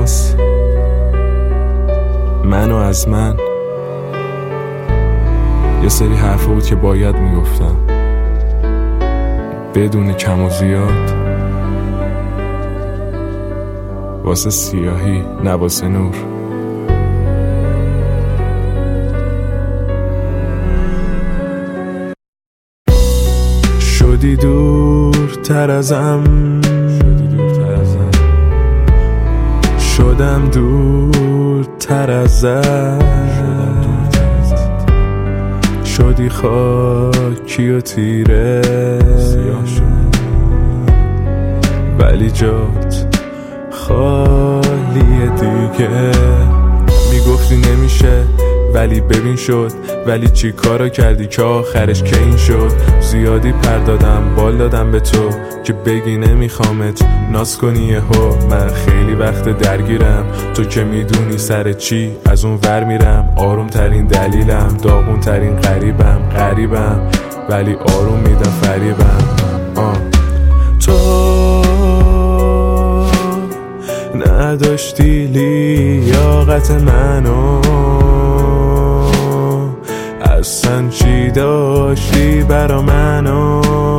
ماست، من و از من. یه سری حرفا بود که باید میگفتم بدون کم و زیاد، واسه سیاهی نه واسه نور. شدی دورتر ازم، شدم دورتر ازت، شدی خاکی و تیره، ولی جات خالیه دیگه. میگفتی نمیشه ولی ببین شد، ولی چی کارا کردی که آخرش که این شد. زیادی پردادم بال دادم به تو که بگی نمیخوامت ناز کنی یهو. من خیلی وقت درگیرم، تو که میدونی سر چی از اون ور میرم. آروم ترین دلیلم، داغون ترین غریبم ولی آروم میدم فریبم. تو نداشتی لیاقت منو، اصلا چی داشتی برا منو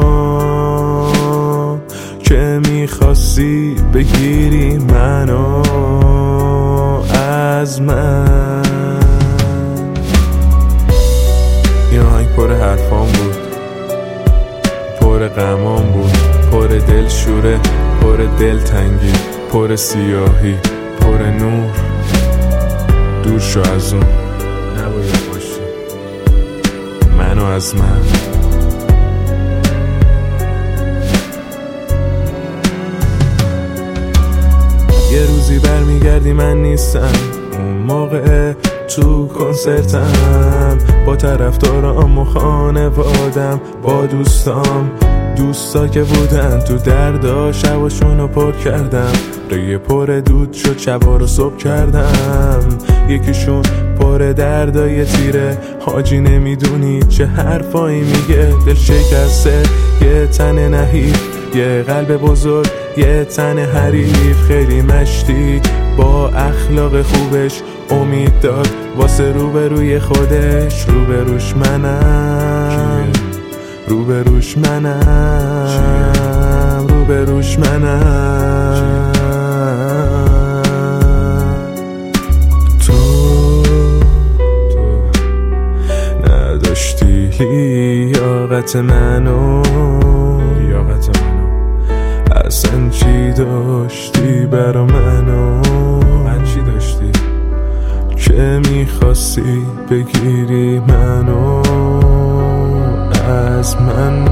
که میخواستی بگیری منو از من. این آهنگ پر حرفام بود، پر غمام بود، پر دل شوره، پر دل تنگی، پر سیاهی، پر نور. دور شو از اون، نباید باشی منو از من. یه روزی برمیگردی من نیستم، اون موقع تو کنسرتم با طرفدارام و خانوادم، با دوستا که بودن تو دردا شباشونو پر کردم. ریه پر دود شد شبا رو صبح کردم. یکیشون پر دردای تیره، حاجی نمیدونی چه حرفایی میگه. دل شکسته یه تن نحیف، یه قلب بزرگ یه تن حریف. خیلی مشتی با اخلاق خوبش، امید داد واسه روبروی خودش. روبروش منم، روبروش منم، روبروش منم. تو نداشتی لیاقت منو، اصلا چی داشتی برا منو، من چی داشتی که میخواستی بگیری منو از من.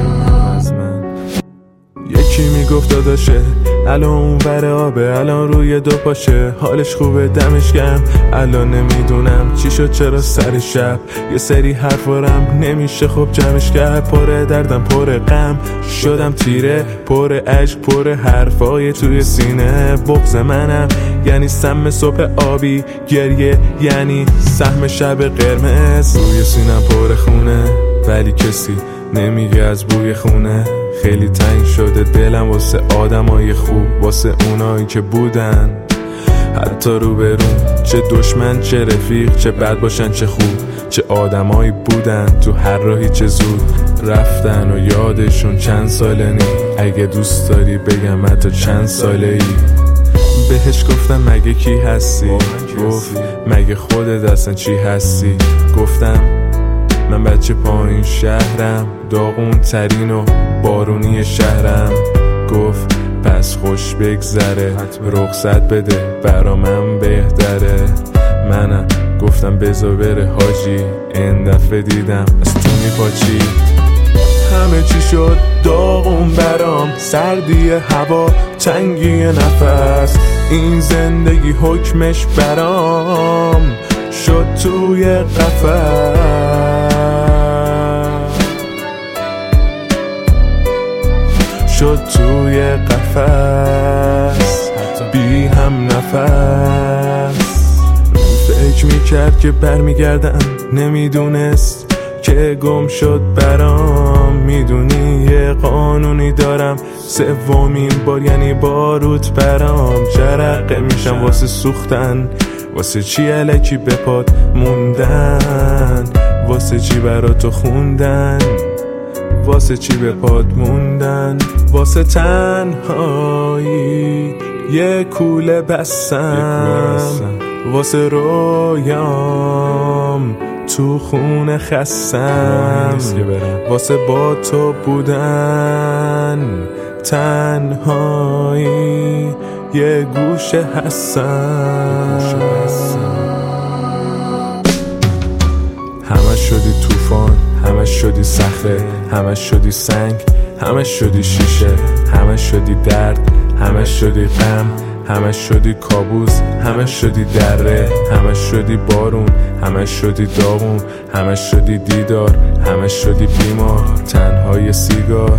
یکی میگفت داداشه الان اون ور آبه، الان روی دو پاشه، حالش خوبه دمش گرم. الان نمیدونم چی شد چرا سر شب یه سری حرفارم نمیشه خب جمعش کرد. پر دردم پر غم شدم تیره، پر عشق پر حرفای توی سینه. بغض منم یعنی سم صبح آبی، گریه یعنی سهم شب قرمز. روی سینم پر خونه ولی کسی نمیگه از بوی خونه. خیلی تنگ شده دلم واسه آدمای خوب، واسه اونایی که بودن حتی روبرون. چه دشمن چه رفیق، چه بد باشن چه خوب، چه آدمایی بودن تو هر راهی چه زود رفتن و یادشون چند ساله نی. اگه دوست داری بگم حتی چند ساله ای. بهش گفتم مگه کی هستی، گفت مگه خودت اصلا چی هستی. گفتم من بچه پایین شهرم، داغون ترین و بارونی شهرم. گفت پس خوش بگذره، رخصت بده برا من بهتره. منم گفتم بذار بره حاجی، این دفعه دیدم از تو میپاچی. همه چی شد داغون برام، سردی هوا تنگی نفس. این زندگی حکمش برام شد توی قفس، شد توی قفس بی هم نفس. فکر میکرد که برمیگردم، نمیدونست که که گم شد برام. میدونی یه قانونی دارم، سومین بار یعنی باروت برام. جرقه میشم واسه سوختن، واسه چی الکی به پات موندن، واسه چی براتو خوندن، واسه چی به پات موندن. واسه تنهایی یه کوله بستم، واسه رویام تو خونه خستم، واسه با تو بودن تنهایی یه گوشه هستم. همش شدی طوفان، همش شدی صخره، همش شدی سنگ، همش شدی شیشه، همش شدی درد، همش شدی غم، همش شدی کابوس، همش شدی دره، همش شدی بارون، همش شدی داغون، همش شدی دیدار، همش شدی بیمار. تنهای سیگار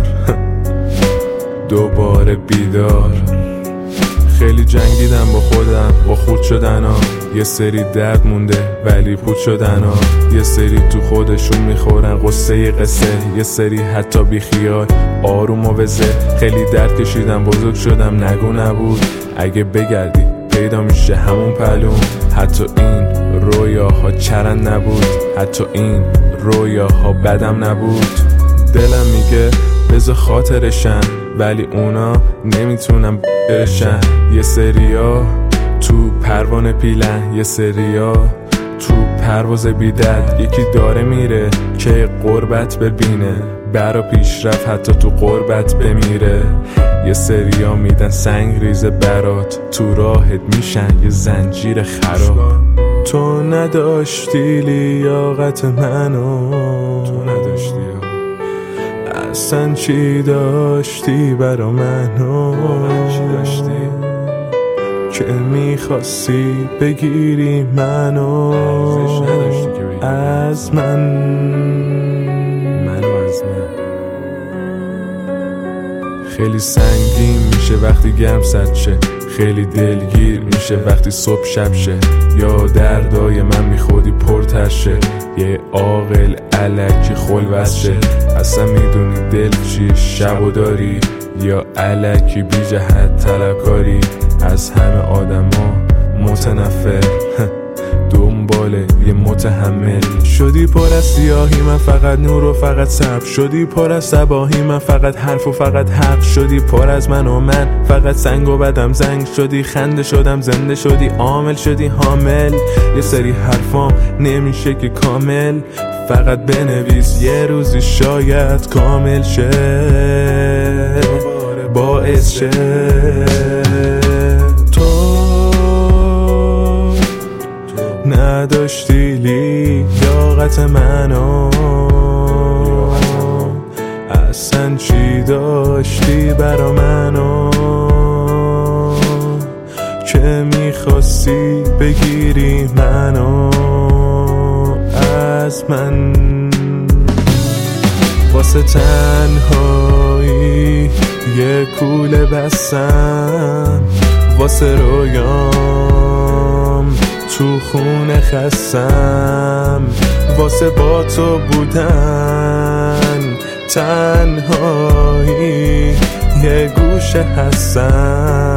دوباره بیدار. خیلی جنگیدم با خودم، با خود شدن ها. یه سری درد مونده ولی پود شدن ها. یه سری تو خودشون میخورن قصه قصه، یه سری حتی بی خیال آروم و وزه. خیلی درد کشیدم بزرگ شدم، نگو نبود اگه بگردی پیدا میشه همون پلون. حتی این رویاها چرند نبود، حتی این رویاها بدم نبود. دلم میگه بذار خاطرشن ولی اونا نمیتونم برشن. یه سریا تو پروانه پیلن، یه سریا تو پرواز بیدد. یکی داره میره که قربت ببینه، برا پیشرفت حتی تو قربت بمیره. یه سریا میدن سنگ ریزه برات، تو راهت میشن یه زنجیر خراب. تو نداشتی لیاقت منو، تو نداشتی اصلا چی داشتی برا منو، چی داشتی که میخواستی بگیری منو از من. خیلی سنگین میشه وقتی گرم سد شه، خیلی دلگیر میشه وقتی صبح شب شه. یا دردای من میخودی پرتر شه، یه عاقل الکی خلوص شه. اصلا میدونی دل چی شبو داری، یا الکی بی جهت طلبکاری. از همه آدما متنفر دنباله یه متحمل. شدی پر از سیاهی من فقط نور و فقط صبر، شدی پر از صباهی من فقط حرف و فقط حق. شدی پر از من و من فقط سنگ و بدم زنگ. شدی خنده شدم زنده، شدی عامل شدی حامل. یه سری حرفام نمیشه که کامل، فقط بنویس یه روزی شاید کامل شه، باعث شه. نداشتی لیاقت منو، اصلا چی داشتی برا منو که میخواستی بگیری منو از من. واسه تنهایی یه کوله بستم، واسه رویام تو خونه خستم، واسه با تو بودن تنهایی یه گوشه هستم.